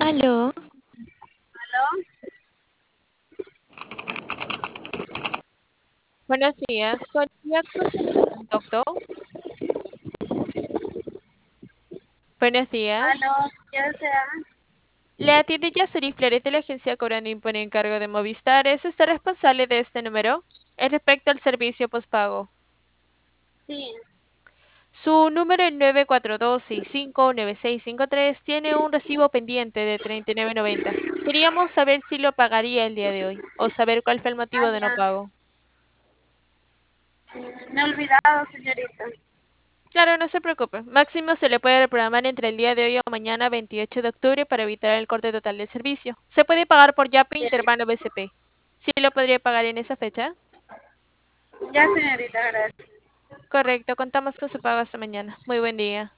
Aló, ¿Aló? buenos días. ¿Podría contactar con el doctor? Buenos días. ¿Aló? ¿Qué desea? Le atiende Yasuri Flores de la agencia Cobrando Impone Encargo de Movistar. ¿Es usted responsable de este número? Es respecto al servicio postpago. Sí, Su número es 942659653 tiene un recibo pendiente de 39.90. Queríamos saber si lo pagaría el día de hoy o saber cuál fue el motivo de no allá. pago. Me he olvidado, señorita. Claro, no se preocupe. Máximo se le puede reprogramar entre el día de hoy o mañana 28 de octubre para evitar el corte total del servicio. Se puede pagar por Yape, Bien. Interbank o BCP. ¿Sí lo podría pagar en esa fecha? Ya, señorita, gracias. Correcto, contamos con su pago hasta mañana. Muy buen día.